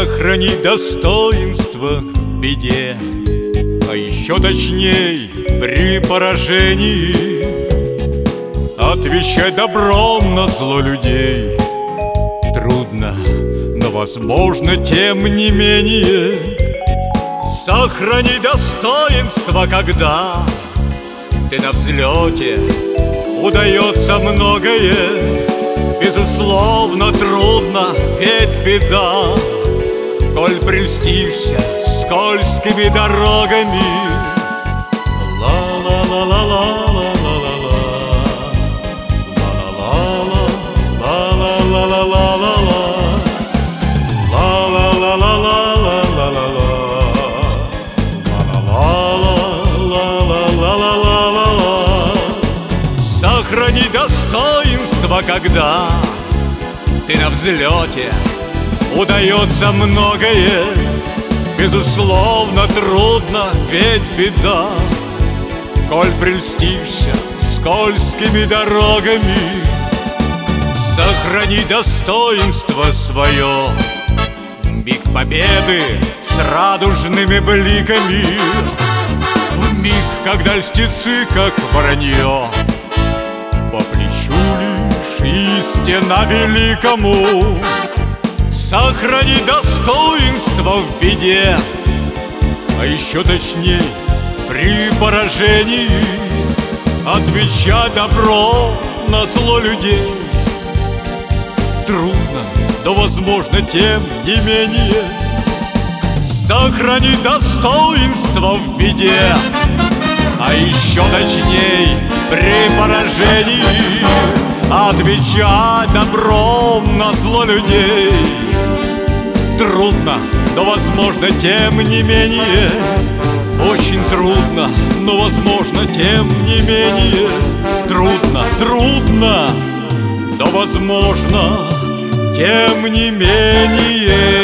Сохранить достоинство в беде, а еще точней при поражении. Отвечать добром на зло людей трудно, но возможно тем не менее. Сохрани достоинство, когда ты на взлете, удается многое. Безусловно, трудно, ведь беда, коль прельстишься скользкими дорогами. Сохрани достоинство, когда ты на взлете, удается многое. Безусловно, трудно, ведь беда, коль прельстишься скользкими дорогами. Сохрани достоинство свое в миг победы с радужными бликами, в миг, когда льстецы, как воронье, по плечу лишь истина великому. Сохрани достоинство в беде, а еще точней при поражении. Отвечать добро на зло людей трудно, но возможно тем не менее. Сохрани достоинство в беде, а еще точней при поражении. Отвечать добром на зло людей трудно, но возможно тем не менее. Очень трудно, но возможно тем не менее. Трудно, трудно, но возможно тем не менее.